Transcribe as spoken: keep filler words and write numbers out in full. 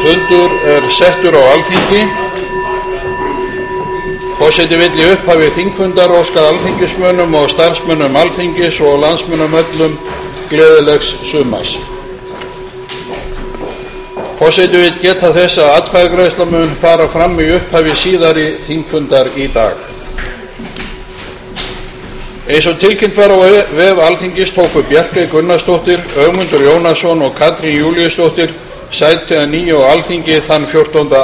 Fundur er settur á Alþingi. Forseti vill í upphafi þingfundar óska alþingismönnum og starfsmönnum Alþingis og landsmönnum öllum gleðilegs sumars. Forseti vill geta þess að atkvæðagreiðsla mun fara fram í upphafi síðari þingfundar í dag. Eins og tilkynnt var á vef Alþingis tóku Bjarkey Gunnarsdóttir, Ögmundur Jónasson og Katrín Júlíusdóttir sæti að nýju á Alþingi þann fjórtánda